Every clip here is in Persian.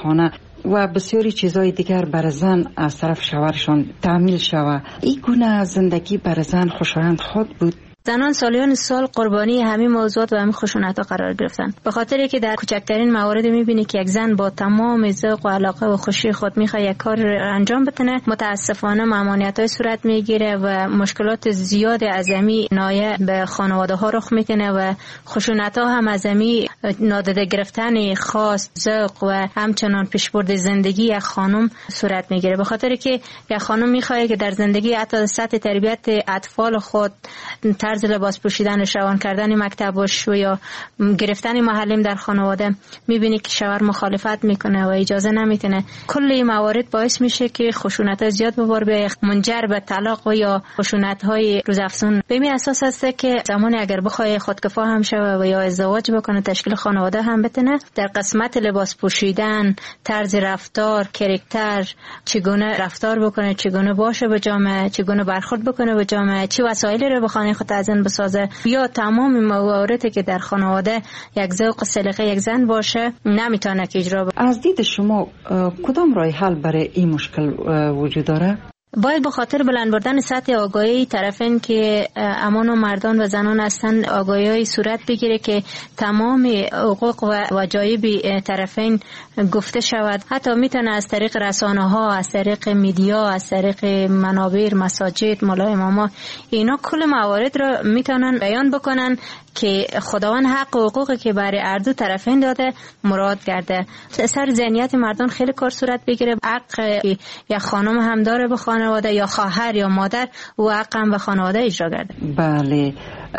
خانه و بسیاری چیزهای دیگر بر زن از طرف شوهرشان تعمیل شود. این گونه زندگی بر زن خوشایند خود بود. زنان سالیان سال قربانی همین موضوعات و همین خشونت‌ها قرار گرفتن، به خاطری که در کوچکترین موارد می‌بینی که یک زن با تمام ذوق و علاقه و خوشی خود می‌خواد یک کار انجام بتونه، متاسفانه ممانعت‌های صورت می‌گیره و مشکلات زیاد عظیمی نایه به خانواده‌ها رخ می‌کنه و خشونت‌ها هم عظیمی نادیده گرفتن خاص ذوق و همچنان پیشبرد زندگی یک خانم صورت می‌گیره، به خاطری که یک خانم می‌خواد که در زندگی حتی سطح تربیت اطفال خود، طرز لباس پوشیدن، روان کردن مکتبش و یا گرفتن معلم در خانواده، میبینی که شوهر مخالفت میکنه و اجازه نمیتونه. کل این موارد باعث میشه که خشونت زیاد به بار بیاد، منجر به طلاق و یا خشونت های روزافزون. به این اساس است که زمانی اگر بخواد خودکفا هم شوه و یا ازدواج بکنه، تشکیل خانواده هم بتونه، در قسمت لباس پوشیدن، طرز رفتار، کاراکتر، چگونه رفتار بکنه، چگونه باشه به جامعه، چگونه برخورد بکنه به جامعه، چه وسایلی رو به خانه خود زن بسازه، یا تمام مواردی که در خانواده یک ذوق سلیقه یک زن باشه نمیتونه که اجرا بکنه. از دید شما کدام راه حل برای این مشکل وجود داره؟ باید به خاطر بلند بردن سطح آگاهی طرفین که امان و مردان و زنان هستند، آگاهی صورت بگیره که تمام حقوق و وجایب طرفین گفته شود. حتی میتونه از طریق رسانه ها، از طریق میدیا، از طریق منابر، مساجد، مولای اماما، اینا کل موارد را میتونن بیان بکنن که خداوند حق و حقوقی که برای هر دو طرفین داده مراد کرده. سر ذهنیت مردان خیلی کار صورت بگیره. حق یا خانم هم داره به خانواده، یا خواهر یا مادر، و حق هم به خانواده اجرا کرده. بله،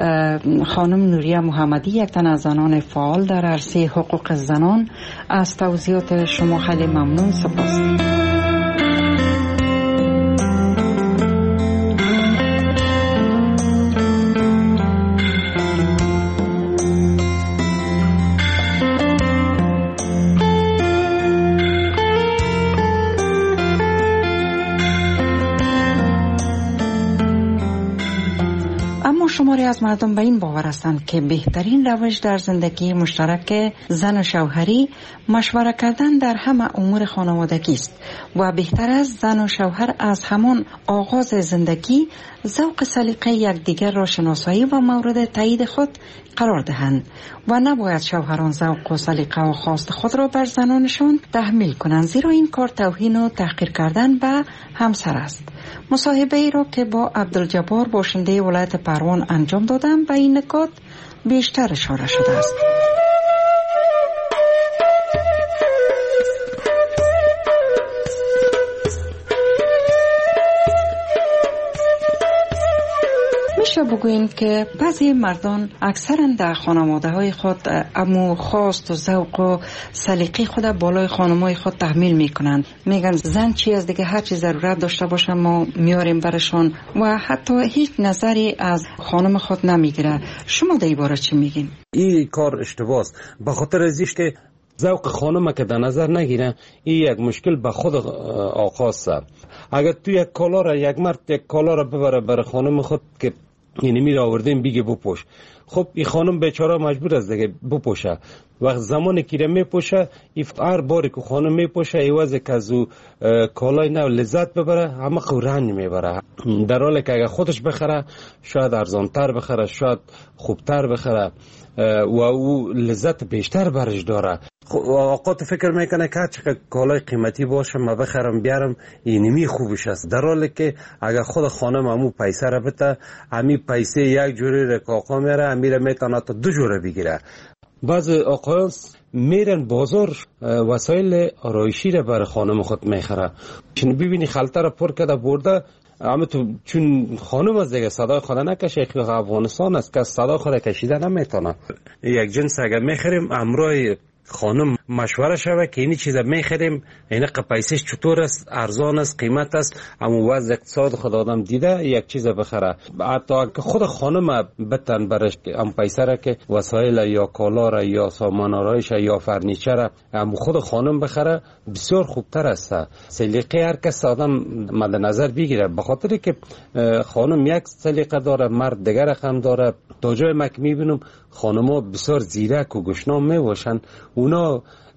خانم نوریه محمدی، یک تن از زنان فعال در عرصه حقوق زنان، از توضیحات شما خیلی ممنون. سپاس. شماری از مردم به این باور هستند که بهترین روش در زندگی مشترک زن و شوهری مشوره کردن در همه امور خانوادگی است و بهتر است زن و شوهر از همان آغاز زندگی ذوق سلیقه یکدیگر را شناسایی و مورد تایید خود قرار دهند و نباید شوهران ذوق و سلیقه و خواست خود را بر زنانشان تحمیل کنند، زیرا این کار توهین و تحقیر کردن به همسر است. مصاحبه ای را که با عبدالجبار باشنده ولایت پروان انجام دادم به این نکات بیشتر اشاره شده است. میشه بگوییم که بعضی مردان اکثرا در خانواده های خود امو خواست و ذوق و سلیقه خود بالای خانمای خود تحمیل میکنند. میگن زن چی از دیگه، هر چی ضرورت داشته باشه ما میاریم برشان و حتی هیچ نظری از خانم خود نمیگیره. شما در این باره چی میگین؟ این کار اشتباه است، به خاطر ازیش که ذوق خانم که در نظر نگیره، این یک مشکل به خود آقا است. اگر تو یک کالا را، یک مرد یک کالا را ببره برای خانم خود که یعنی میره آوردیم بگه بپوش، خب این خانم بیچاره مجبور است دیگه بپوشه. وقت زمانی که میپوشه، هر باری که خانم میپوشه ایوازه که از او کالای نو لذت ببره، همه رنج میبره، در حالی که اگر خودش بخره شاید ارزانتر بخره، شاید خوبتر بخره و او لذت بیشتر برش داره. اوقات فکر میکنه که چقدر کالای قیمتی باشه ما بخرم بیارم اینمی خوبش است، در حالی که اگر خود خانم همو پیسه را بده، همی پیسه یک جوری را که آقا میره، همی میتونه تا 2 جوره بگیره. بعض آقایان میرن بازار وسایل آرایشی را برای خانم خود میخره، چون ببینی خلطه را پر کرده برده، اما تو چون خانم از دیگه صدای خود نکشه، که افغانستان است که صدای خود کشیده نمیتونه. یک جنس اگر میخریم امرای خانم مشوره شوه که اینی چیزا میخریم این پیسش چطور است، ارزان است، قیمت است، اما وضع اقتصاد خود آدم دیده یک چیز بخره. حتی که خود خانم بتن برش ام پیسه را که وسایل یا کالا را یا سامان آرایش یا فرنیچر ام خود خانم بخره بسیار خوبتر است. سلیقه هر کس آدم مد نظر بگیره، به خاطر که خانم یک سلیقه داره، مرد دیگر هم داره. تا جای مک میبینم خانم‌ها بسیار زیرک و گشنام میباشن، اونا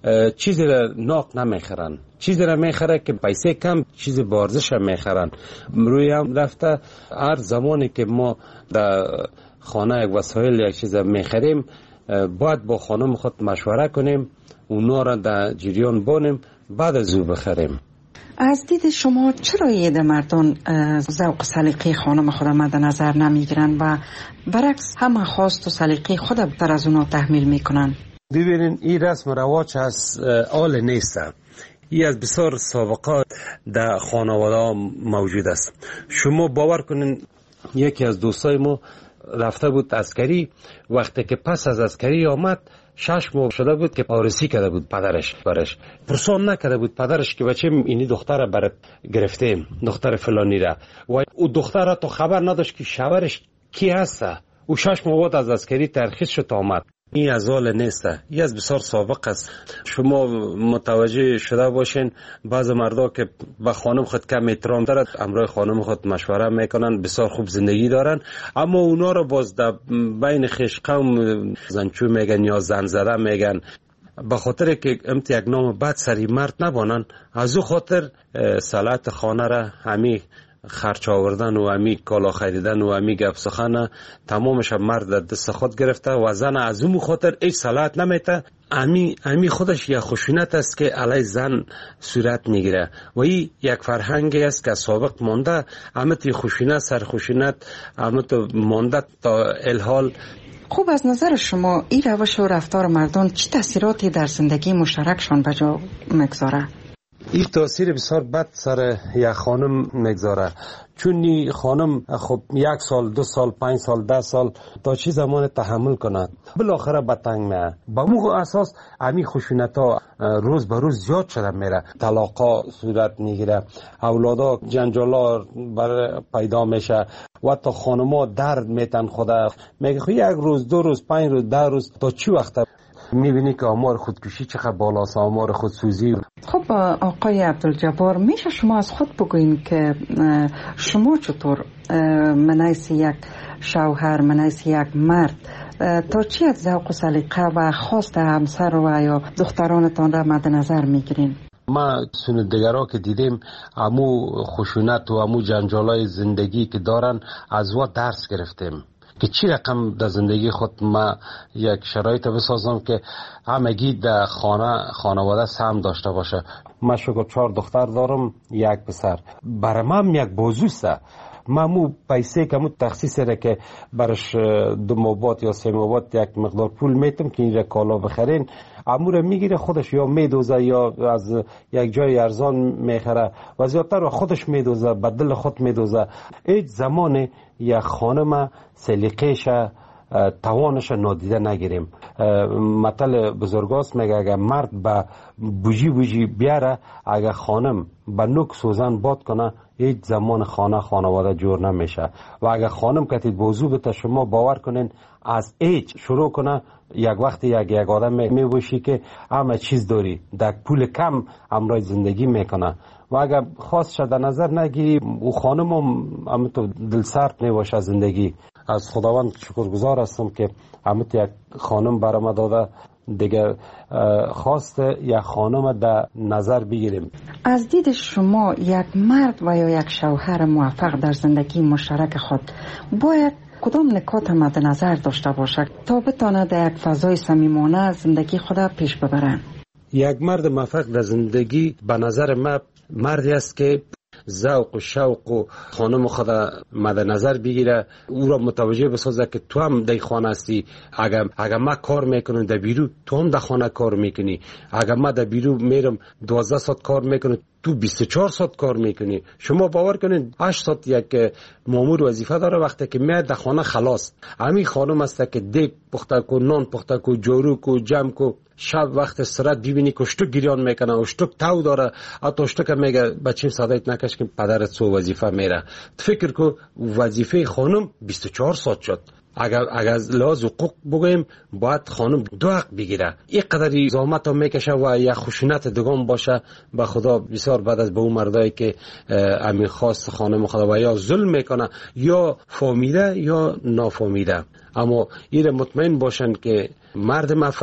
چیزی را ناق نمیخرن، چیزی را میخره که پیسه کم چیز بارزش میخرن. روی هم رفته هر زمانی که ما در خانه یک وسایل یک چیز میخریم باید با خانم خود مشوره کنیم، اونا را در جریان بانیم، بعد از او بخریم. از دید شما چرا ایده مردان ذوق سلیقه خانم خود مد نظر نمیگیرن و برعکس همه خواست و سلیقه خود بر از اونا تحمیل میکنن؟ ببینین این رسم و رواج از آل نیست. این از بسیار سابقات در خانواده موجود است. شما باور کنین یکی از دوستای ما رفته بود عسکری، وقتی که پس از عسکری آمد 6 ماه شده بود که آرسی کرده بود پدرش برش. پرسان نکرده بود پدرش که بچه اینی دختر برات گرفتیم، دختر فلانی را، و او دختر تو خبر نداشت که شوهرش کی هست. او 6 ماه بعد از عسکری ترخیص شد آمد. این از حال نیست، این از بسیار سابق است. شما متوجه شده باشین بعض مردا که به خانم خود کم احترام دارد، امرای خانم خود مشوره میکنن، بسیار خوب زندگی دارن، اما اونا رو باز در بین خویش قوم زنچو میگن یا زن زده میگن. به خاطر که امت یک نام بد سری مرد نبانن، از او خاطر صلاحیت خانه را همی خرچ آوردن و همی کالا خریدن و همی گپ سخن تمامش مرد دست خود گرفته و زن از اون خاطر هیچ صلاحیت نمیته. همی خودش یک خشونت است که علی زن صورت میگیره و این یک فرهنگی است که سابق مانده. همت خشونت سر خشونت همت مانده تا الحال. خوب، از نظر شما این روش و رفتار مردان چه تاثیراتی در زندگی مشترکشان به جا میگذاره؟ این تاثیر بسیار بد سر یک خانم میگذاره، چون این خانم خب 1 سال 2 سال 5 سال 10 سال تا چی زمان تحمل کند، بالاخره به تنگ میه. با موقع اساس همین خشونت ها روز به روز زیاد شده میره، طلاقا صورت میگیره، اولادا جنجالا پیدا میشه و تا خانما درد میتن خدا میگه خب 1 روز 2 روز 5 روز 10 روز تا چی وقت میبینی که آمار خودکشی چقدر بالاست، آمار خودسوزی. خب آقای عبدالجبار، میشه شما از خود بگوین که شما چطور منیس یک شوهر، منیس یک مرد تا چی از ذوق و سلیقه و خواست همسر و یا دخترانتان را مد نظر میگیرین؟ ما سندگرها که دیدیم امو خشونت و امو جنجالای زندگی که دارن از وا درس گرفتیم که چی رقم در زندگی خود ما یک شرایط بسازم که همگی در خانواده سهم داشته باشه. من شکر 4 دختر دارم، 1 پسر. برای من یک بازوسته. من مو پیسه که مو تخصیص را که برش 2 ماه بعد یا 3 ماه بعد یک مقدار پول میتم که این را کالا بخرین، امور میگیره خودش یا میدوزه یا از یک جای ارزان میخره و زیادتر خودش میدوزه، به دل خود میدوزه. هیچ زمان یک خانم سلیقه‌ش توانش نادیده نگیریم. مثل بزرگاست میگه اگر مرد به بوجی بیاره، اگر خانم به نوک سوزن باد کنه، هیچ زمان خانواده جور نمیشه. و اگر خانم کتی بوزو بته، شما باور کنین از هیچ شروع کنه، یک وقتی یک آدم میبوشی که همه چیز داری، در پول کم امرای زندگی میکنه. و اگر خواست شده نظر نگیری، او خانم هم تو دل سرد میباشه زندگی. از خداوند شکرگزار هستم که همت یک خانم برام داده، دیگه خواست یک خانم در نظر بگیریم. از دید شما یک مرد و یا یک شوهر موفق در زندگی مشترک خود باید کدام نکات مد نظر داشته باشد تا بتواند در یک فضای صمیمانه زندگی خود پیش ببرند؟ یک مرد موفق در زندگی به نظر من مردی است که ذوق و شوق و خانم خود مد نظر بگیره، او را متوجه بسازه که تو هم در خانه هستی. اگر ما کار میکنم در بیرو، تو هم در خانه کار میکنی. اگر ما در بیرو میرم 12 ساعت کار میکنم، تو 24 ساعت کار میکنی. شما باور کنید 8 ساعت یک مامور وظیفه داره، وقتی که میاد در خانه خلاص. همین خانم است که دیگ پخته کو، نان پخته کو، جارو کو، جمع کو. شب وقت استراحت ببینی که اشتک گریان میکنه، اشتک تو داره، حتی اشتک میگه بچیم صدایت نکش که پدرت سو وظیفه میره. فکر کو وظیفه خانم 24 ساعت شد. اگر از لحاظ حقوق بگویم باید خانم 2 حق بگیره. این قدری زحمت هم میکشه و یا خشونت دگان باشه. به خدا بسیار بعد از به اون مردایی که امین خواست خانم خدا و یا ظلم میکنه یا فهمیده یا نافهمیده. اما این مطمئن باشن که مرد موفق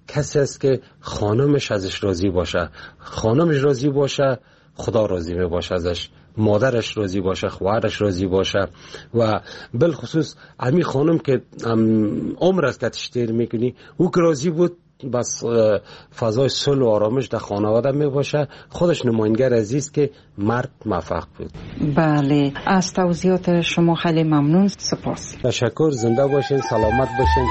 کسی است که خانمش ازش راضی باشه، خانمش راضی باشه خدا راضی می باشه ازش، مادرش راضی باشه، خواهرش راضی باشه. و بالخصوص امی خانم که عمر است که تشتیر میکنی او که راضی بود بس فضای صلح و آرامش در خانواده می باشه. خودش نماینگر عزیز که مرد موفق بود. بله، از توضیحات شما خیلی ممنون، سپاس. تشکر، زنده باشین، سلامت باشین.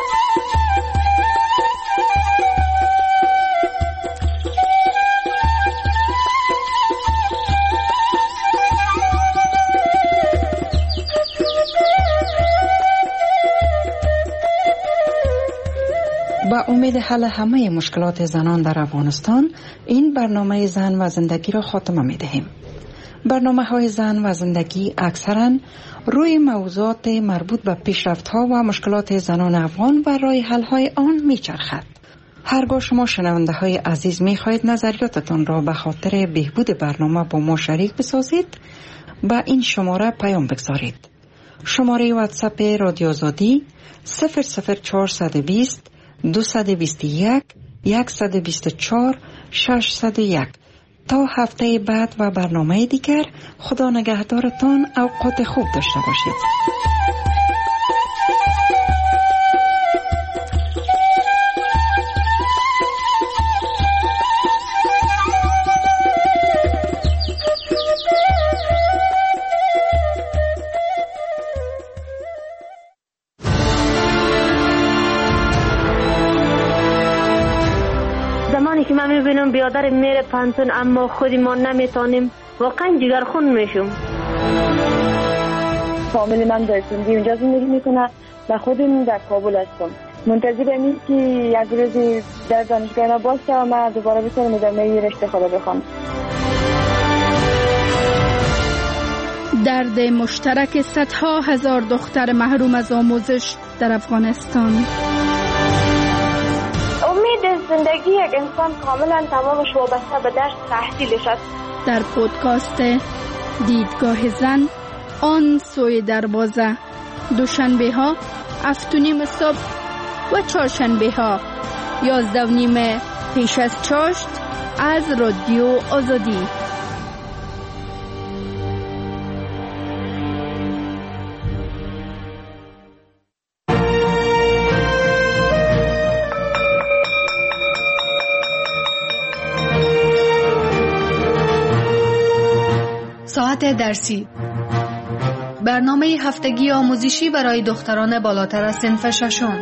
با امید حل همه مشکلات زنان در افغانستان، این برنامه زن و زندگی را خاتمه می دهیم. برنامه‌های زن و زندگی اکثراً روی موضوعات مربوط به پیشرفت‌ها و مشکلات زنان افغان و راه حل‌های آن می‌چرخد. هرگاه شما شنونده‌های عزیز می‌خواهید نظریاتتان را به خاطر بهبود برنامه با ما شریک بسازید، با این شماره پیام بگذارید. شماره واتساپ رادیو آزادی 00420 221 124 601. تا هفته بعد و برنامه دیگر، خدا نگهدارتان، اوقات خوب داشته باشید. که من میبینم بیادر میره پانتون اما خودی ما نمیتونیم، واقعا جگرخون میشم. فامیلی من در سندی اونجا زندگی میکنه و خودم در کابل هستم. منتظر امید که یک روزی در دانشگاه ما باشه و من دوباره بتونم ادامه رشته خدا بخوام. درد مشترک صدها هزار دختر محروم از آموزش در افغانستان. زندگی یک انسان کاملا تمامش وابسته به درس تحصیلش است. در پودکاست دیدگاه زن، آن سوی دروازه، دوشنبه ها 7:30 صبح و چهارشنبه ها 11:30 پیش از چاشت از رادیو آزادی. ساعت درسی، برنامه هفتگی آموزشی برای دختران بالاتر از صنف ششم.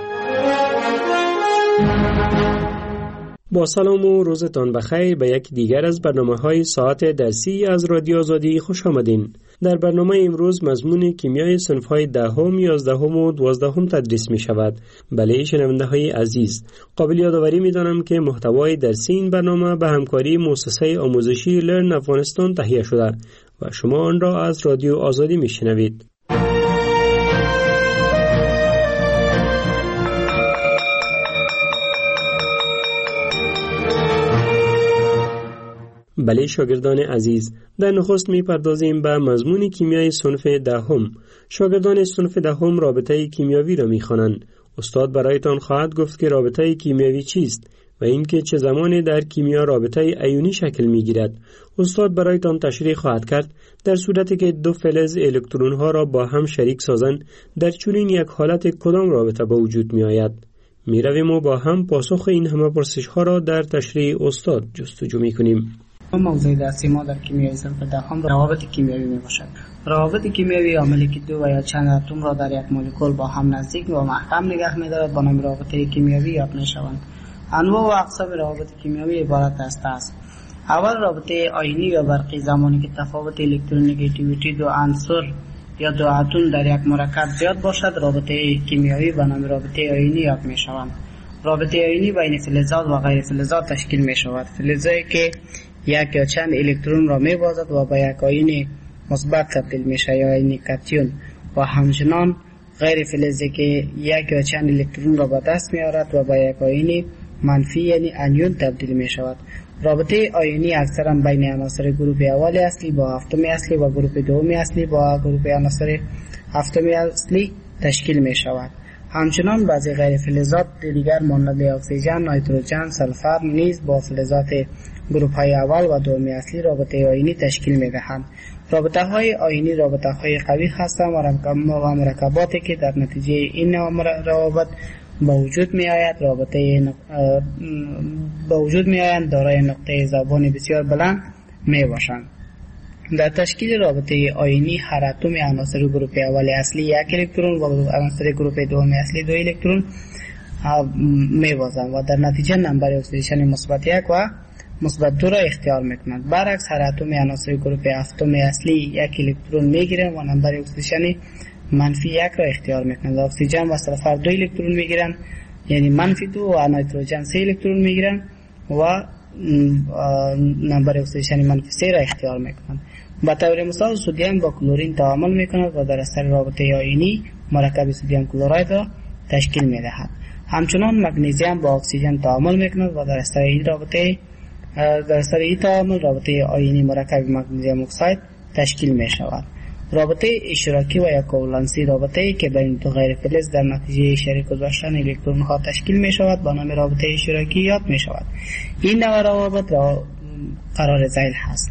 با سلام و روزتان بخیر به یک دیگر از برنامه‌های ساعت درسی از رادیو آزادی خوش آمدین. در برنامه امروز مضمون کیمیای صنف‌های 10ام، 11ام و 12ام تدریس می‌شود. بله شنونده‌های عزیز، قابل یادآوری می‌دانم که محتوای درسی این برنامه به همکاری مؤسسه آموزشی لرن افغانستان تهیه شده و شما آن را از رادیو آزادی می‌شنوید. بله شاگردان عزیز، در نخست می‌پردازیم به مضمون کیمیای صنف 10ام. شاگردان صنف 10ام رابطه کیمیاوی را می‌خوانند. استاد برایتان خواهد گفت که رابطه کیمیاوی چیست و اینکه چه زمانی در کیمیا رابطه ایونی شکل می‌گیرد. استاد برایتان تشریح خواهد کرد در صورتی که دو فلز الکترون‌ها را با هم شریک سازند، در چنین یک حالت کدام رابطه به وجود می‌آید. می‌رویم و با هم پاسخ این همه پرسش‌ها را در تشریح استاد جستجو می‌کنیم. موضوع درسی ما در کیمیای صنف 10ام روابط کیمیایی میباشد. روابط کیمیایی عاملی که دو و یا چند اتم را در یک مولکول با هم نزدیک و محکم نگه می‌دارد با نام رابطه کیمیایی یاد می‌شوند. انواع و اقسام روابط کیمیایی عبارت است: اول رابطه آیونی یا برقی، زمانی که تفاوت الکترونگیتیویتی دو عنصر یا دو اتم در یک مرکب زیاد باشد، رابطه کیمیایی به نام رابطه آیونی یاد می‌شوند. رابطه آیونی بین فلزات و غیر فلزات تشکیل می‌شود. فلزایی که یک یا چند الکترون را می‌بازد و به یک آیون مثبت تبدیل میشه یا آیون کاتیون، و همچنان غیر فلزی که یک یا چند الکترون را به دست می‌آورد و به یک آیون منفی یعنی انیون تبدیل می‌شود. رابطه آیونی اکثرا بین عناصر گروه اول اصلی با هفتم اصلی و گروه دوم اصلی با گروه عناصر هفتم اصلی تشکیل می‌شود. همچنان بعضی غیر فلزات دیگر مانند اکسیژن، نیتروژن، سلفر نیز با فلزات گروه های اول و دومی اصلی رابطه آیونی تشکیل می دهند. رابطه های آیونی رابطه های قوی هستند و مرکباتی که در نتیجه این روابط با وجود می آید دارای نقطه ذوبان بسیار بلند می باشند. در تشکیل رابطه آیونی هر اتم عناصر گروه اول اصلی 1 الکترون و عناصر گروه دوم اصلی 2 الکترون می بازند و در نتیجه نمبر اکسیدیشن مثبت 1 و مثبت 2 را اختیار میکنند. برعکس هر اتم عناصر گروه هفتم اصلی 1 الکترون میگیرند و نمبر اکسیدیشن منفی 1 را اختیار میکنند. اکسیژن و سلفر 2 الکترون میگیرند، یعنی منفی 2 و نیتروژن 3 الکترون میگیرند و نمبر اکسیدیشن منفی 3 را اختیار میکنند. به طور مثال سدیم با کلورین تعامل میکند و در اثر رابطه آیونی مرکب سدیم کلراید را تشکیل میدهد. همچنان مگنیزیم با اکسیژن تعامل میکند و در اثر این تعامل رابطه آیونی مرکب مگنیزیم اکساید تشکیل میشود. رابطه اشتراکی و یا کوولنسی رابطه‌ای که بین دو غیر فلز در نتیجه شریک گذاشتن الکترون ها تشکیل می شود با نام رابطه اشتراکی یاد می شود. این نوع روابط قرار ذیل هست.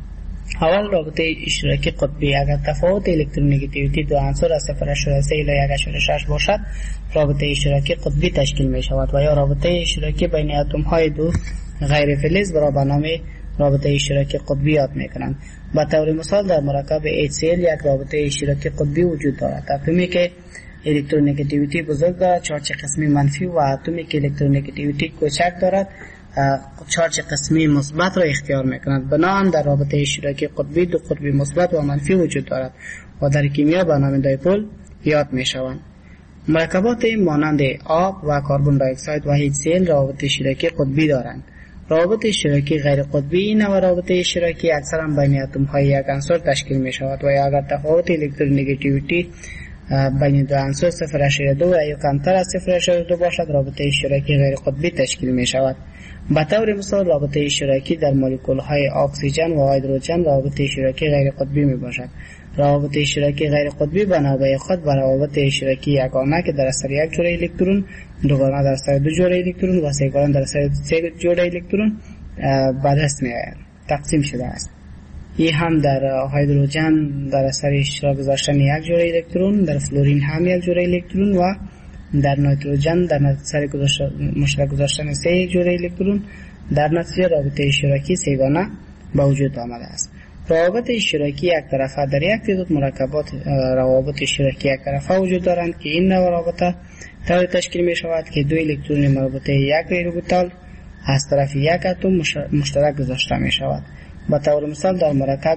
اول رابطه اشتراکی قطبی، اگر تفاوت الکترونگیتیویتی دو عنصر از 0.3 الی 1.6 باشد رابطه اشتراکی قطبی تشکیل می شود و یا رابطه اشتراکی بین اتم های دو غیر فلز را به نام رابطه اشتراکی قطبی یاد می کنند. به طور مثال در مرکب HCl یک رابطه اشتراکی قطبی وجود دارد. اتمی که الکترونگیتیویتی بزرگ دارد چارج قسمی منفی و اتمی که الکترونگیتیویتی کوچک دارد چارج قسمی مثبت را اختیار میکند. بنابراین در رابطه اشتراکی قطبی دو قطب مثبت و منفی وجود دارد و در کیمیا به نام دایپول یاد میشوند. مرکبات مانند آب و کربن دی اکساید و HCl رابطه اشتراکی قطبی دارند. روابط اشتراکی غیر قطبی این و روابط اشتراکی اکثرا بین اتم های یک عنصر تشکیل می شود و اگر تفاوت الکترونگیتیویتی بین دو عنصر 0.2 و یا کمتر از 0.2 باشد رابطه اشتراکی غیر قطبی تشکیل می شود. به طور مثال رابطه اشتراکی در مولکول های اکسیژن و هیدروژن رابطه اشتراکی غیر قطبی می باشد. روابط اشتراکی غیر قطبی به نوبه خود به روابط اشتراکی یگانه که در اثر یک جوره الکترون، دوگانه در اثر دو جوره الکترون و سه‌گانه در اثر سه جوره الکترون به دست می‌آید. تقسیم شده است. این هم در هیدروژن در اثر اشتراک گذاشتن یک جوره الکترون، در فلورین هم یک جوره الکترون و در نیتروژن در اثر مشترک گذاشتن سه جوره الکترون در نتیجه رابطه اشتراکی سه‌گانه به وجود آمده است. روابط اشتراکی یک طرفه در یک تعداد مرکبات روابط اشتراکی یک طرفه وجود دارند که این نوع رابطه طوری تشکیل می شود که دو الکترون مربوطه یک اوربیتال از طرف یک اتم مشترک گذاشته می شود. به طور مثال در مرکب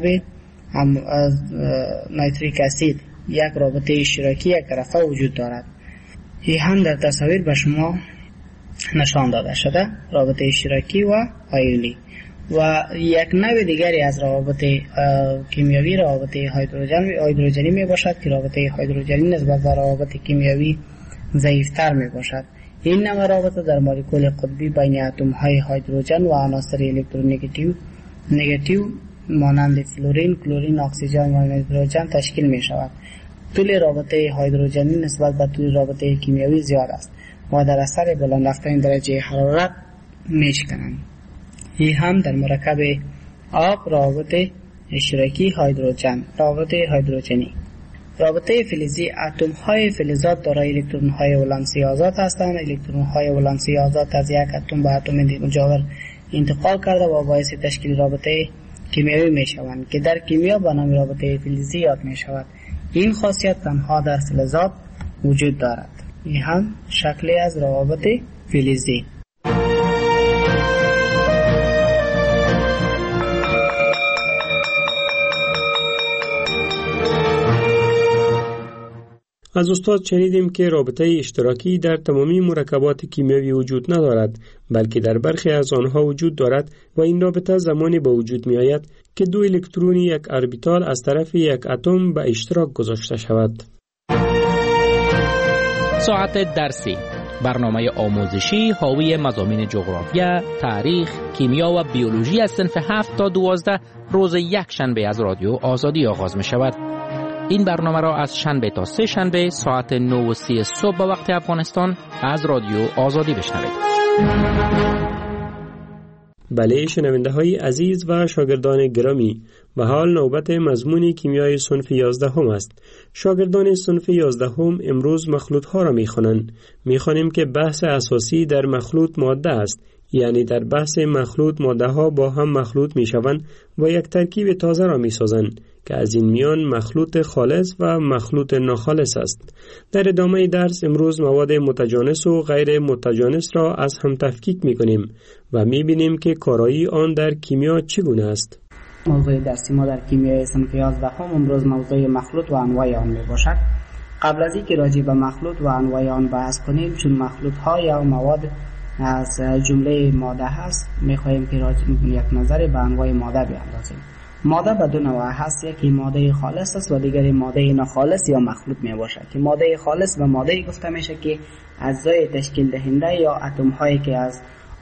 نیتریک اسید یک رابطه اشتراکی یک طرفه وجود دارد. این هم در تصاویر به شما نشان داده شده، رابطه اشتراکی و آیونی. و یک نوع دیگری از روابط کیمیایی روابط هیدروژنی می باشد که رابطه هیدروژنی نسبت به روابط کیمیایی ضعیفتر می باشد. این نوع رابطه در مولکول قطبی بین اتم های هیدروژن و عناصر الکترونگیتیو مانند فلورین، کلورین، اکسیژن و نیتروژن تشکیل می شود. طول رابطه هیدروژنی نسبت به طول رابطه کیمیایی زیاد است و در اثر بلند رفتن درجه حرارت می شکنند. این هم در مرکب آب روابط اشتراکی هیدروژن. روابط هیدروژنی رابطه فلزی اتم های فلزات دارای الکترون های ولانسی آزاد هستند. الکترون های ولانسی آزاد از یک اتم به اتم مجاور انتقال کرده و باعث تشکیل رابطه کیمیایی می شوند که در کیمیا به نام رابطه فلزی یاد می شود. این خاصیت تنها در فلزات وجود دارد. این هم شکلی از روابط فلزی. از استاد شنیدیم که رابطه اشتراکی در تمامی مرکبات کیمیایی وجود ندارد، بلکه در برخی از آنها وجود دارد و این رابطه زمانی به وجود می آید که دو الکترون یک اربیتال از طرف یک اتم به اشتراک گذاشته شود. ساعت درسی، برنامه آموزشی حاوی مضامین جغرافیا، تاریخ، کیمیا و بیولوژی از صنف 7 تا 12 روز یک شنبه از رادیو آزادی آغاز می شود. این برنامه را از شنبه تا سه شنبه ساعت 9:30 صبح به وقت افغانستان از رادیو آزادی بشنوید. بله شنونده های عزیز و شاگردان گرامی، و حال نوبت مضمون کیمیای صنف 11 هم است. شاگردان صنف 11 هم امروز مخلوط ها را می خوانند. می خوانیم که بحث اساسی در مخلوط ماده است، یعنی در بحث مخلوط ماده ها با هم مخلوط می شوند و یک ترکیب تازه را می سازند که از این میان مخلوط خالص و مخلوط ناخالص است. در ادامه درس امروز مواد متجانس و غیر متجانس را از هم تفکیک می کنیم و می بینیم که کارایی آن در کیمیا چگونه است. موضوع درسی ما در کیمیای صنف 11 امروز موضوع مخلوط و انواع آن می باشد. قبل از اینکه راجع به مخلوط و انواع آن بحث کنیم، چون مخلوط ها یا مواد از جمله ماده هست، می خواهیم که یک نظر به انواع ماده بیاندازیم. ماده به دو نوع هست، یکی ماده خالص است و دیگری ماده ناخالص یا مخلوط می باشد. که ماده خالص به ماده گفته میشه که اجزای تشکیل دهنده یا اتم هایی که از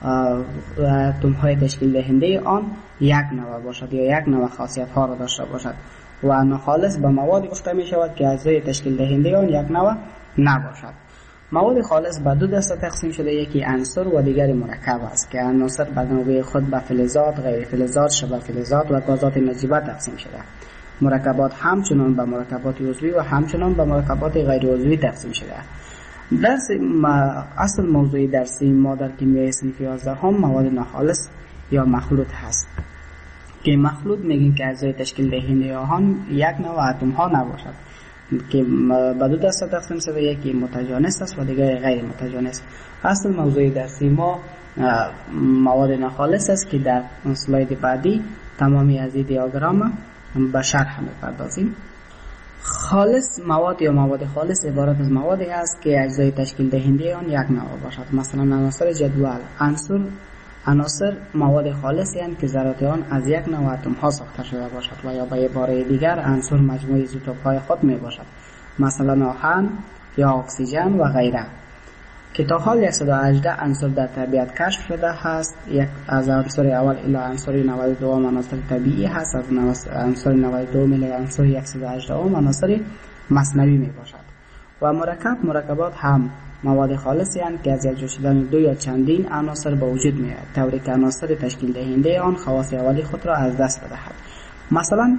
اتم های تشکیل دهنده آن یک نوع باشد یا یک نوع خاصیت ها را داشته باشد. و ناخالص به مواد گفته می شود که اجزای تشکیل دهنده آن یک نوع نباشد. مواد خالص به دو دسته تقسیم شده، یکی عنصر و دیگری مرکب است که عناصر به نوبه خود به فلزات، غیر فلزات، شبه فلزات و گازات نجیبه تقسیم شده. مرکبات همچنان به مرکبات عضوی و همچنان به مرکبات غیر عضوی تقسیم شده. درس اصل موضوع درسی ما در کیمیای صنف 11 هم مواد ناخالص یا مخلوط هست که مخلوط میگیم که اجزای تشکیل دهنده آن یک نوع اتم ها نباشد که به دو دسته تقسیم شده، یکی متجانس است و دیگری غیر متجانس. اصل موضوع درسی ما مواد ناخالص است که در اسلاید بعدی تمامی از این دیاگرام به شرح می‌پردازیم. خالص مواد یا مواد خالص عبارت از موادی است که اجزای تشکیل دهنده آن یک نوع باشد. مثلا عناصر جدول، عناصر مواد خالصی هستند که ذرات آن از یک نوع اتم ها ساخته شده باشد و یا به عباره دیگر عنصر مجموعه ایزوتوپ های خود می باشد، مثلا آهن یا اکسیژن و غیره، که تا حال 118 عنصر در طبیعت کشف شده است. یک از عنصر اول الی عنصر 92 عناصر طبیعی هست، از عنصر 92 الی عنصر 118 عناصر مصنوعی می باشد. و مرکبات هم مواد خالصی هستند که از یک جا شدن دو یا چندین عناصر به وجود می آید، طوری که عناصر تشکیل دهنده آن خواص اولی خود را از دست بدهد. مثلا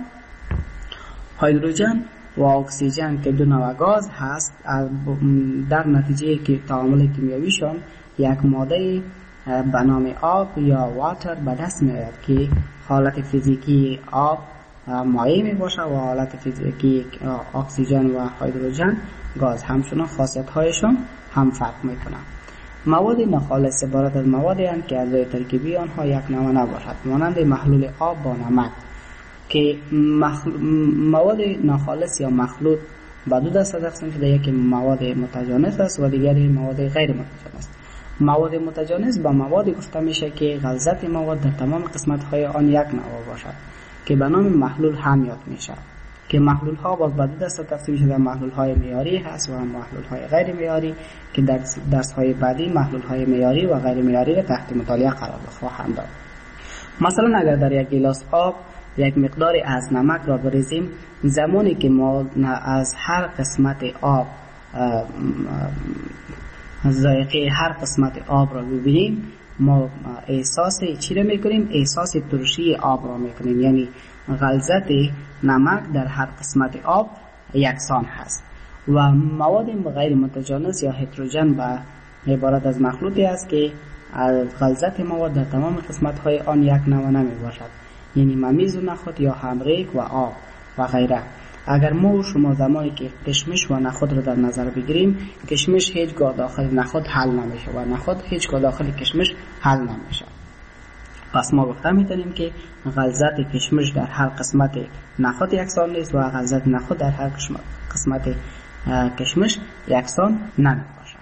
هیدروژن و اکسیژن که دو نوع گاز هست، در نتیجه که تعامل کیمیاییشان یک ماده به نام آب یا واتر به دست می آید که حالت فیزیکی آب مایع می باشد و حالت فیزیکی اکسیژن و هیدروژن گاز. همچنان خاصیت هایشان هم فرق می کنند. مواد ناخالص عبارت از موادی هستند که اجزای ترکیبی آنها یک نوع نباشد، مانند محلول آب با نمک. که مواد ناخالص یا مخلوط به دو دسته تقسیم شده، یکی مواد متجانس است و دیگری مواد غیر متجانس. مواد متجانس با مواد گفته میشه که غلظت مواد در تمام قسمت های آن یک نوع باشد که به نام محلول هم یاد میشه. که محلول ها باز به دو دسته تقسیم شده، محلول های معیاری هست و محلول های غیر معیاری که در درس های بعدی محلول های معیاری و غیر معیاری را تحت مطالعه قرار خواهم داد. مثلا اگر در یک گیلاس آب یک مقداری از نمک را بریزیم، زمانی که ما از هر قسمت آب ذائقه هر قسمت آب را ببینیم، ما احساس چی را میکنیم؟ احساس ترشی آب را میکنیم، یعنی غلظت نمک در هر قسمت آب یکسان هست. و مواد غیر متجانس یا هتروژن به عبارت از مخلوطی است که غلظت مواد در تمام قسمت های آن یک نوع نمی باشد، یعنی ممیز و نخود یا همریک و آب و غیره. اگر ما و شما زمانی که کشمش و نخود را در نظر بگیریم، کشمش هیچگاه داخل نخود حل نمیشه و نخود هیچگاه داخل کشمش حل نمیشه. پس ما گفته میتونیم که غلظت کشمش در هر قسمت نخود یکسان نیست و غلظت نخود در هر قسمت کشمش یکسان نمیباشد.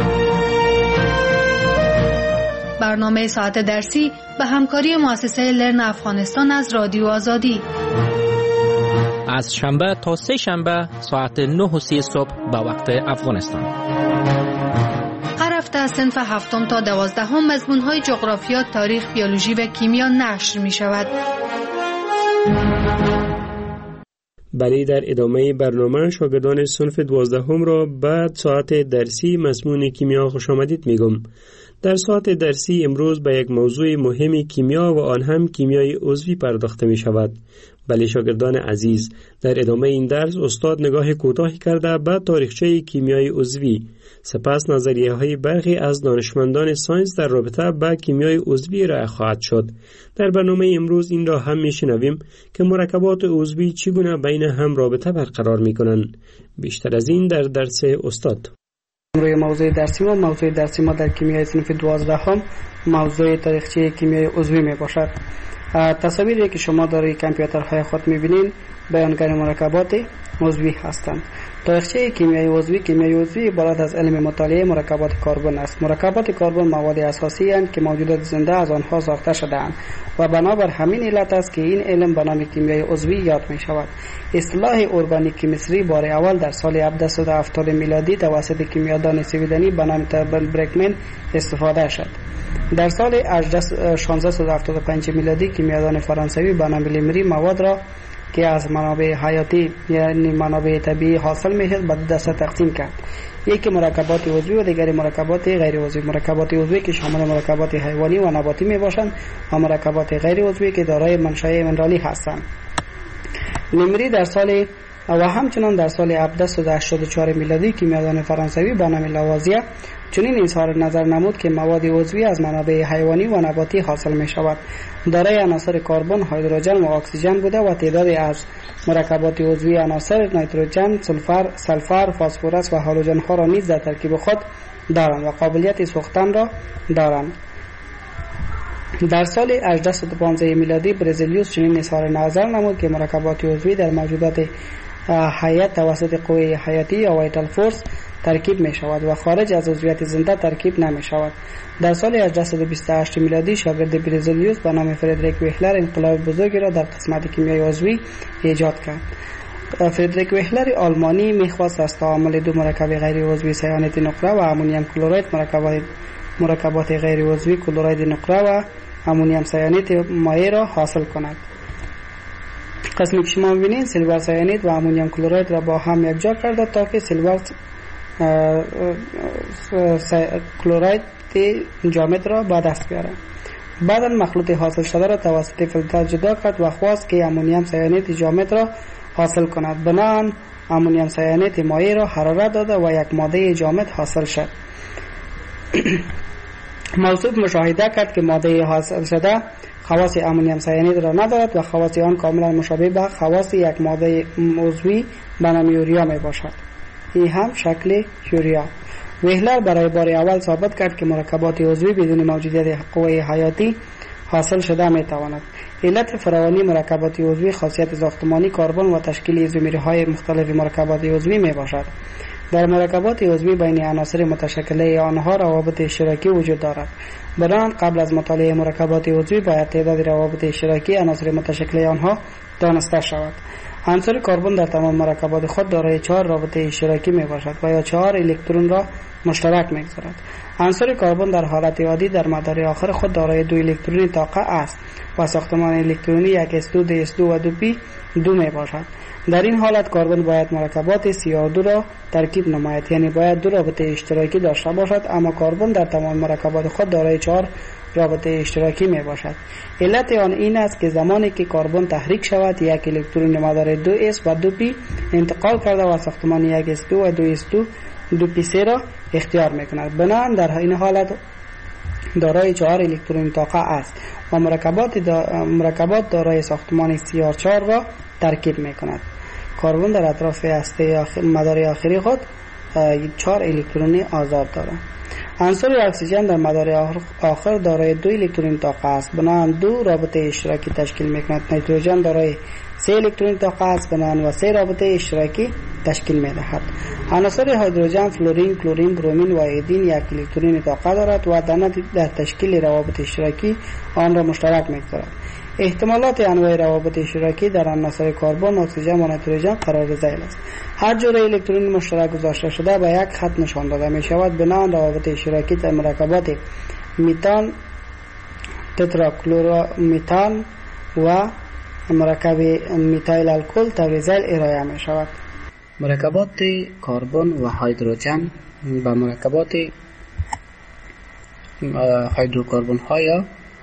برنامه ساعت درسی به همکاری مؤسسه لرن افغانستان از رادیو آزادی از شنبه تا سه شنبه ساعت 9:30 صبح به وقت افغانستان. هر هفته از صنف 7 تا 12 مضمون‌های جغرافیا، تاریخ، بیولوژی و کیمیا نشر می‌شود. بله، در ادامه برنامه شاگردان صنف 12 را بعد ساعت درسی مضمون کیمیا خوش آمدید میگم. در ساعت درسی امروز به یک موضوع مهم کیمیا و آن هم کیمیای عضوی پرداخته می شود. بله شاگردان عزیز، در ادامه این درس استاد نگاه کوتاهی کرده به تاریخچه کیمیای عضوی، سپس نظریه های برخی از دانشمندان ساینس در رابطه با کیمیای عضوی ارائه خواهد شد. در برنامه امروز این را هم میشنویم که مرکبات عضوی چگونه بین هم رابطه برقرار میکنند. بیشتر از این در درس استاد. روی موضوع درسی ما در کیمیای صنف 12 موضوع تاریخچه کیمیای عضوی می باشد. تصاویری که شما در کامپیوترهای خود می‌بینید بیانگر مرکبات عضوی هستند. تاریخچه کیمیای عضوی عبارت از علم مطالعه مرکبات کربن است. مرکبات کربن مواد اساسی اند که موجودات زنده از آنها ساخته شده‌اند و بنابر همین علت است که این علم به نام کیمیای عضوی یاد می شود. اصطلاح ارگانیک کیمستری بار اول در سال 1770 میلادی توسط کیمیادان سویدنی به نام تربل برکمن استفاده شد. در سال 1675 میلادی کیمیادان فرانسوی به نام لیمری مواد را که از منابع حیاتی یعنی منابع طبیعی حاصل می‌شد به دو دسته تقسیم کرد. یکی مرکبات عضوی و دیگری مرکبات غیر عضوی. مرکبات عضوی که شامل مرکبات حیوانی و نباتی میباشند و مرکبات غیر عضوی که دارای منشأ منرالی هستند. لیمری در سال و همچنان در سال 1784 میلادی کیمیادان فرانسوی به نام لاوازیه چنین اظهار نظر نمود که مواد عضوی از منابع حیوانی و نباتی حاصل می شود. دارای عناصر کربن، هیدروژن و اکسیژن بوده و تعدادی از مرکبات عضوی عناصر نیتروژن، سلفر، فسفرس و هالوژن ها را نیز در ترکیب خود دارند و قابلیت سوختن را دارند. در سال 1815 میلادی برزیلیوس چنین اظهار نظر نمود که مرکبات عضوی در موجودات حیات توسط قوه حیاتی یا وایتال فورس ترکیب می شود و خارج از عضویت زنده ترکیب نمی شود. در سال 1828 میلادی شاگرد برزیلیوس به نام فردریک ویهلر انقلاب بزرگی را در قسمت کیمیای عضوی ایجاد کرد. فردریک ویهلر آلمانی می‌خواست از تعامل دو مرکب غیر عضوی سیانید نقره و امونیم کلورید مرکبات غیر عضوی کلورید نقره و امونیم سیانید مایع را حاصل کند. قسمی که شما می‌بینید سیلور سیانید و امونیم کلورید را با هم یکجا کرده تا که سیلور کلورید جامد را به دست بیاره. بعدا مخلوط حاصل شده را توسط فیلتر جدا کرد و خواست که امونیم سیانید جامد را حاصل کند. بنابراین امونیم سیانید مایع را حرارت داده و یک ماده جامد حاصل شد. موصوف مشاهده کرد که ماده حاصل شده خواص امونیم سیانید را ندارد و خواص آن کاملا مشابه به خواص یک ماده عضوی به نام یوریا می باشد. این هم شکل یوریا. ویهلر برای بار اول ثابت کرد که مرکبات عضوی بدون موجودیت قوه حیاتی حاصل شده می تواند. علت فراوانی مرکبات عضوی خاصیت ساختمانی کربن و تشکیل ایزومرهای مختلف مرکبات عضوی می باشد. در مرکبات عضوی بین عناصر متشکله آنها روابط اشتراکی وجود دارد. بنابراین قبل از مطالعه مرکبات عضوی باید تعداد روابط اشتراکی عناصر متشکله آنها دانسته شود. عنصر کربن در تمام مرکبات خود دارای 4 رابطه اشتراکی می باشد و یا 4 الکترون را مشترک می‌گذارد. عنصر کربن در حالت عادی در مدار آخر خود دارای 2 الکترون طاقه است و ساختمان الکترونی 1s2 2s2 و 2p2 می باشد. در این حالت کربن باید مرکبات CR2 را ترکیب نماید، یعنی باید 2 رابطه اشتراکی داشته باشد، اما کربن در تمام مرکبات خود دارای 4 رابطه اشتراکی می باشد. علت آن این است که زمانی که کربن تحریک شود 1 الکترون مدار 2s و 2p انتقال کرده و ساختمان 1s2 و 2s2 2p3 را اختیار می کند. بنابراین در این حالت دارای 4 الکترون طاقه است و مرکبات دارای ساختمان CR4 را ترکیب می کند. کربن در اطراف هسته مدار آخری خود 4 الکترون آزاد دارد. عنصر اکسیژن در مدار آخر دارای 2 الکترون طاقه است، بنابراین 2 رابطه اشتراکی تشکیل می کند. نیتروژن دارای 3 الکترون طاقه است، بنابراین و 3 رابطه اشتراکی تشکیل می دهد. عناصر هیدروژن، فلورین، کلورین، برومین و ایودین 1 الکترون طاقه دارد و در تشکیل روابط اشتراکی آن را مشترک می گذارد. احتمالات انواع روابط اشتراکی در عناصر کربن، اکسیژن و نیتروژن قرار ذیل است. هر جور الکترون مشترک گذاشته شده به یک خط نشان داده می شود. بنابراین روابط اشتراکی در مرکبات میتان، تتراکلورومیتان و مرکب میتایل الکل طور ذیل ارائه می شود. مرکبات کربن و هیدروژن و مرکبات هیدروکربن ها یا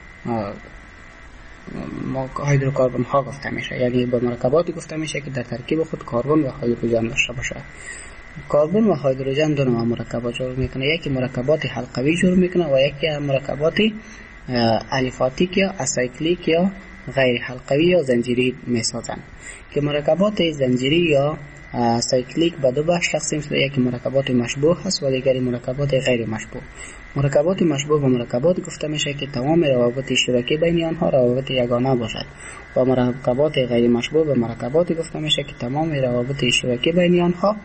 هیدروکربن ها گفته میشه، یعنی به مرکباتی گفته میشه که در ترکیب خود کربن و هیدروژن داشته باشه. کربن و هیدروژن دو نوع مرکبات جور میکنه، یکی مرکبات حلقوی جور میکنه و یکی مرکبات الیفاتیک یا اسایکلیک یا غیر حلقوی یا زنجیری میسازن. که مرکبات زنجیری یا سایکلیک به دو بخش تقسیم شده، یکی مرکبات مشبوه هست و دیگری مرکبات غیر مشبوه. مرکبات مشبوه و مرکبات گفته میشه که تمام روابط اشتراکی بین آنها روابط یگانه باشد و مرکبات غیر مشبوه و مرکبات گفته میشه که تمام روابط اشتراکی بین آنها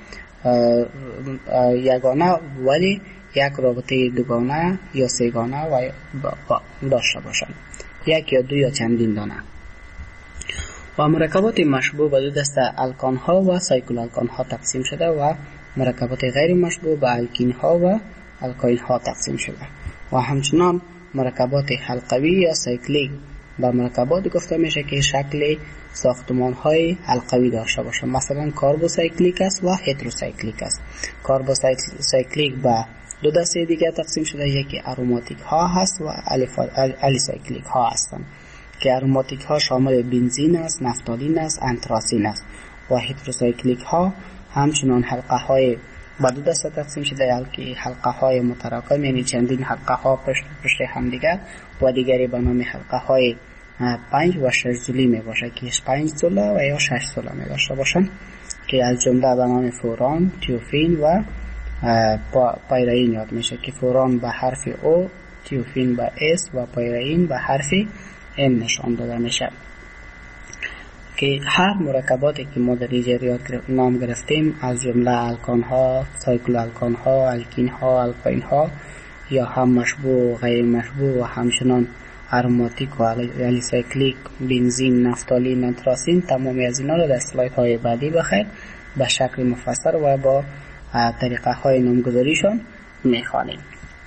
یگانه ولی یک رابطه دوگانه یا سه‌گانه و داشته باشند، یک یا دو یا چندین دانه. و مرکبات مشبوه به دو دسته الکان ها و سایکل الکان ها تقسیم شده و مرکبات غیر مشبوه به الکین ها و الکایل ها تقسیم شده. و همچنان مرکبات حلقوی یا سایکلیک به مرکبات گفته میشه که شکل ساختمان های حلقوی داشته باشه، مثلا کاربوسایکلیک است و هتروسایکلیک است. کاربوسایکلیک به دو دسته دیگر تقسیم شده، یکی اروماتیک ها هست و الیسایکلیک ها هستند که اروماتیک ها شامل بنزین است، نفتالین است، انتراسین است. و هتروسایکلیک ها همچنان حلقه های به دو دسته تقسیم شده، که حلقه های متراکم یعنی چندین حلقه ها پشت هم دیگر و دیگری به نام حلقه های 5 و 6 زولی می باشه که 5 زوله و یا 6 زوله می داشته باشن، که از جمله به نام فوران، تیوفین و پایرین یاد میشه که فوران به حرف او، تیوفین به اس و پایرین به حرف ام نشان داده میشه. که هر مرکباتی که ما در اینجا نام گرفتیم از جمله الکان ها، سایکل الکان ها، الکین ها، الکاین ها یا هم مشبوه و غیر مشبوه و همچنان اروماتیک و الیسایکلیک، بنزین، نفتالین، انتراسین، تمامی از اینا را در اسلاید های بعدی بخیر به شکل مفصل و با طریقه های نامگذاریشان میخوانیم.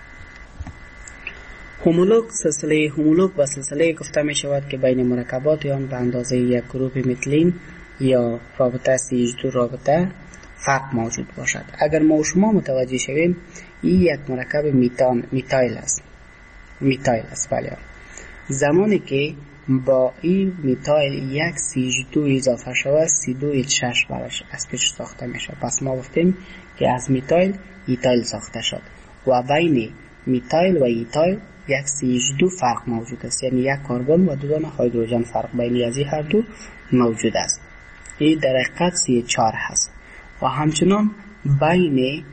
هومولوگ، سلسله هومولوگ و سلسله گفته می شود که بین مرکبات آن به اندازه یک گروه متلین یا رابطه CH2 رابطه فرق موجود باشد. اگر ما و شما متوجه شویم این یک مرکب میتایل است بله. زمانی که با این میتایل یک CH2 اضافه شود C2H6 براش از پیش ساخته میشه. پس ما گفتیم که از میتایل ایتایل ساخته شد و بین میتایل و ایتایل یک CH2 فرق موجود است، یعنی یک کربن و دو دانه هیدروژن فرق بین از این هر دو موجود است. این در حقیقت CH4 هست. و همچنان بین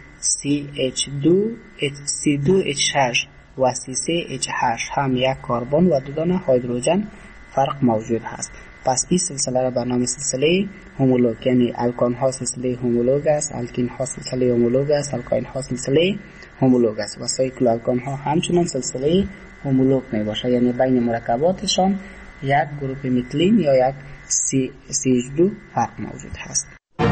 C2H6 و C3H8 هم یک کربن و دو دانه هیدروژن فرق موجود هست. پس این سلسله را به نام سلسله هومولوگ، یعنی الکان ها سلسله هومولوگ است، الکین ها سلسله هومولوگ است، الکاین ها سلسله هومولوگ است و سایکل الکان ها همچنان سلسله هومولوگ می باشه، یعنی بین مرکباتشان یک گروه متلین یا یک CH2 فرق موجود هست.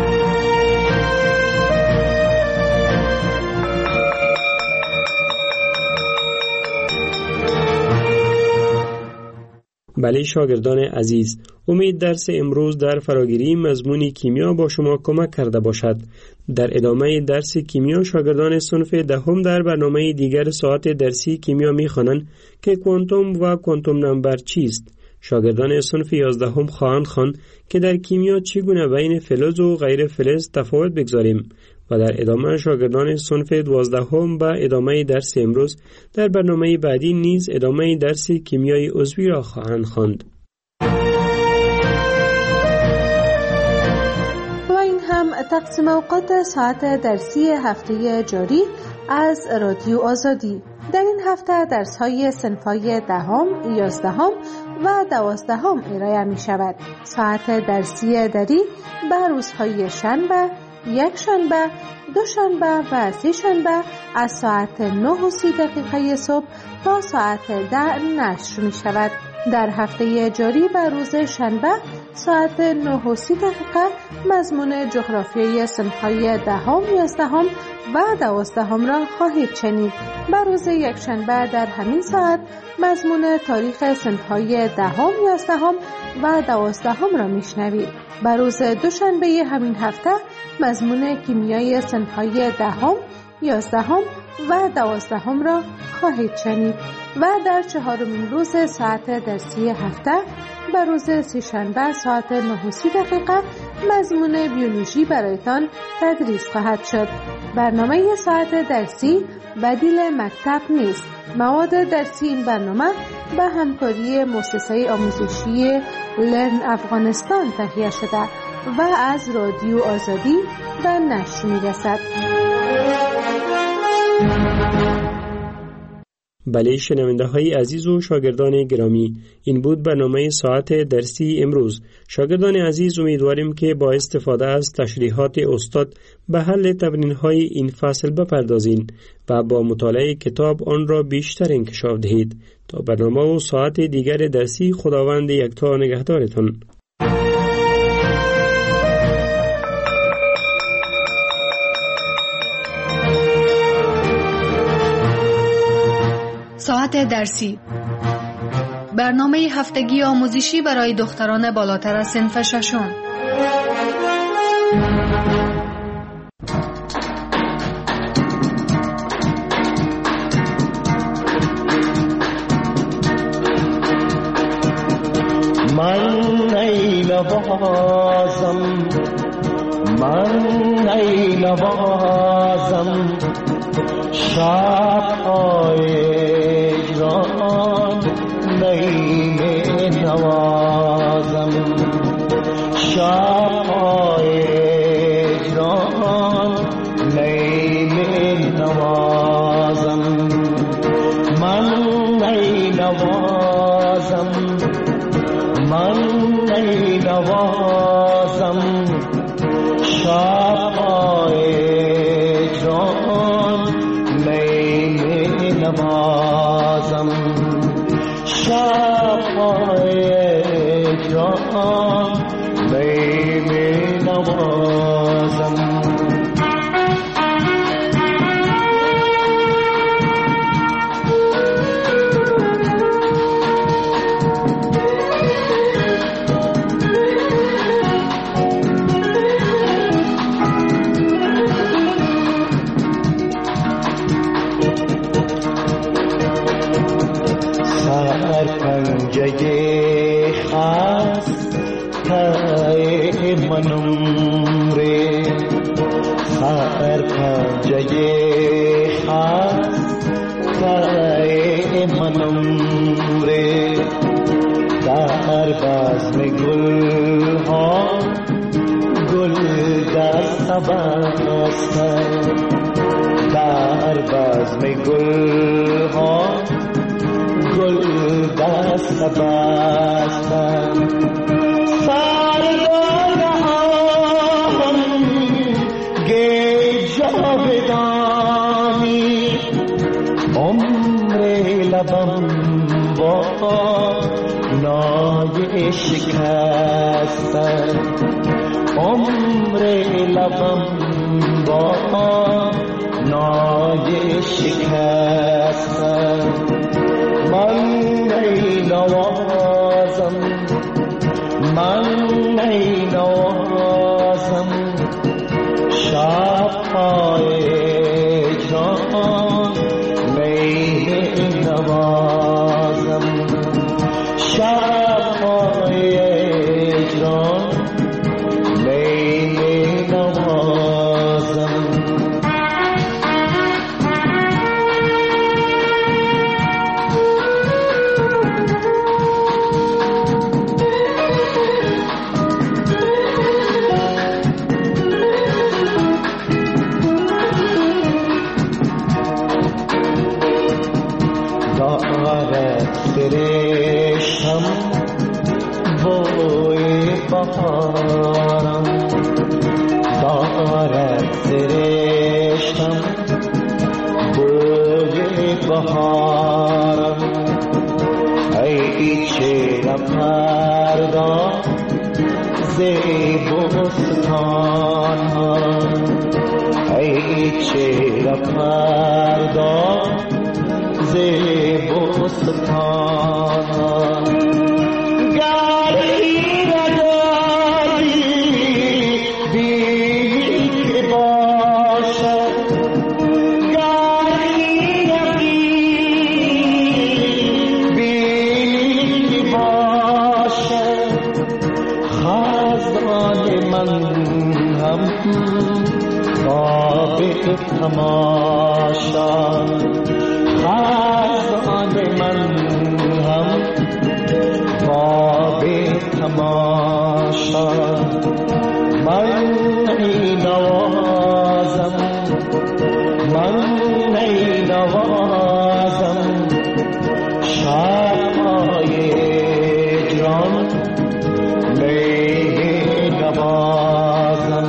بله شاگردان عزیز، امید درس امروز در فراگیری مضمون کیمیا با شما کمک کرده باشد. در ادامه درس کیمیا شاگردان صنف دهم در برنامه دیگر ساعت درسی کیمیا می‌خوانند که کوانتوم و کوانتوم نمبر چیست. شاگردان صنف 11 خواهند خواند که در کیمیا چگونه بین فلز و غیر فلز تفاوت بگذاریم و در ادامه شاگردان صنف 12 به ادامه درس امروز در برنامه بعدی نیز ادامه درس کیمیای عضوی را خواهند خواند. و این هم تقسیم اوقات ساعت درسی هفته جاری از رادیو آزادی. در این هفته درس‌های صنف‌های 10، 11 و 12 ارائه می‌شود. ساعت درسی دری به روزهای شنبه، یک شنبه، دو شنبه و سه شنبه از ساعت 9:30 صبح تا ساعت 10 نشر می شود. در هفته جاری به روز شنبه ساعت 9:30 مضمون جغرافیای صنف‌های 10 11 و 12 را خواهید شنید. بر روز یکشنبه در همین ساعت مضمون تاریخ صنف‌های 10 11 و 12 را میشنوید. بر روز دوشنبه همین هفته مضمون کیمیای صنف‌های 10 11 و 12 را خواهید شنید و در 4مین روز ساعت درسی هفته بر روز سه‌شنبه ساعت 9:30 مضمون بیولوژی برایتان تدریس خواهد شد. برنامه ساعت درسی بدیل مکتب نیست. مواد درسی این برنامه به همکاری مؤسسه آموزشی لرن افغانستان تهیه شده و از رادیو آزادی به نشر می‌رسد. بله شنونده های عزیز و شاگردان گرامی، این بود برنامه ساعت درسی امروز. شاگردان عزیز، امیدواریم که با استفاده از تشریحات استاد به حل تمرین های این فصل بپردازین و با مطالعه کتاب آن را بیشتر انکشاف دهید. تا برنامه و ساعت دیگر درسی، خداوند یکتا نگهدارتان. ساعت درسی، برنامه هفتگی آموزشی برای دختران بالاتر از صنف ششم. من ای لبازم، من ای لبازم، شب‌های اجران نیم نوازم، شب‌های اجران نیم نوازم، من ای نوازم، من ای نوازم، شب‌های اجران نیم نوازم، شب‌های اجران نیم نوازم. پنجه خسته منم ره، سر پنجه خسته منم ره، در بزم گل ها گل دست بستن، در بزم گل ها گل دست بستن، سرگاهم گی جاودانی، عمر لبم با نای شکستن، عمر لبم با نای شکستن، من ای نوازم، من ای نوازم، شب‌های اجران می نوازم، شب‌های اجران می نوازم. سرشتم بوی بهارم، دارد سرشتم بوی بهارم، ای چهره پرداز بستان ها، ای چهره پرداز بستان ها. تماشا خزان من هم باب تماشا من نوازم شب‌های جان می نوازم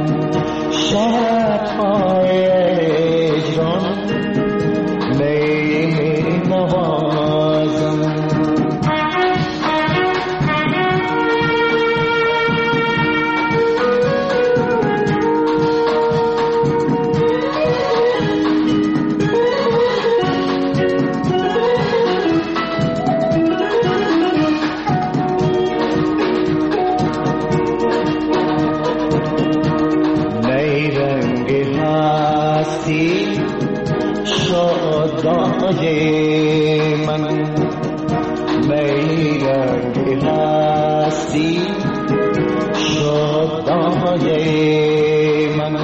شب‌های جان می نوازم. من میرنگ هستی شدای من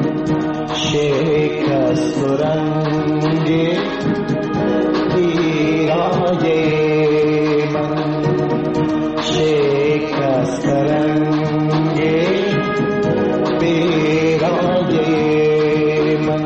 شکست و رنگ پیرای من شکست رنگ پیرای من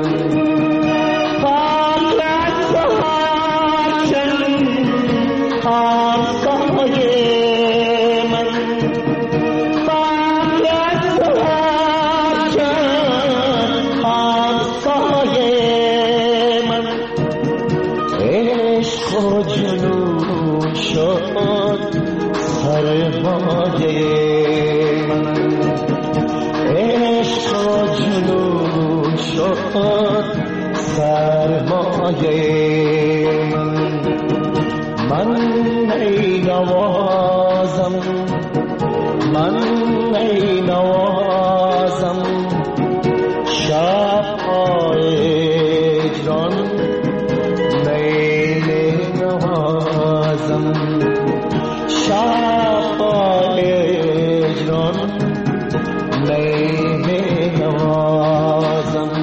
من ای نوازم شب‌های جان می نوازم شب‌های جان می نوازم.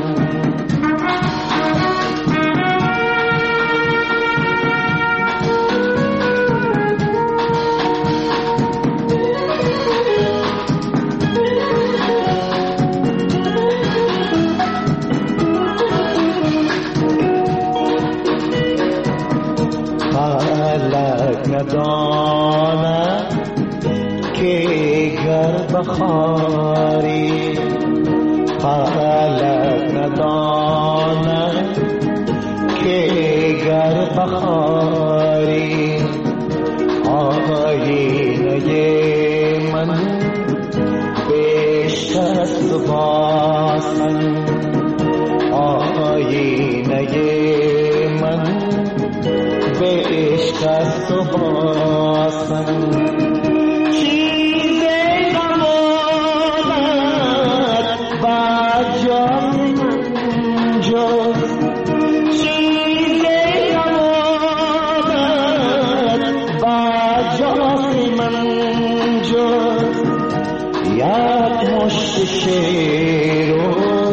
نداند که گر بخاری فلک نداند که گر بخاری آینه من بیشتر از باسن آینه من بیشتر و باسن چیز نماند بجای من جز چیز نماند بجای من جز یک مشت شیر و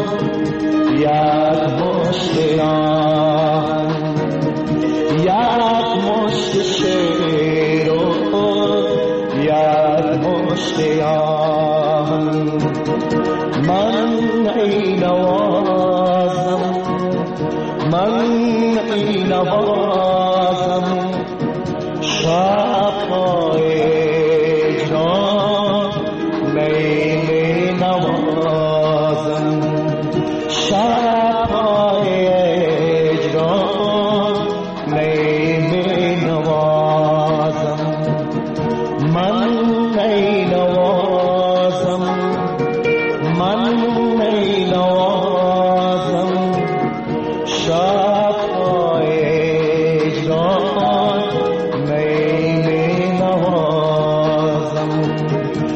یک مشت آهن یک مشت شیر و یک مشت آهن. من ای نوازم شب‌های جان می نوازم شب‌های جان می نوازم. ای نوازم من ای نوازم شب‌های جان می نوازم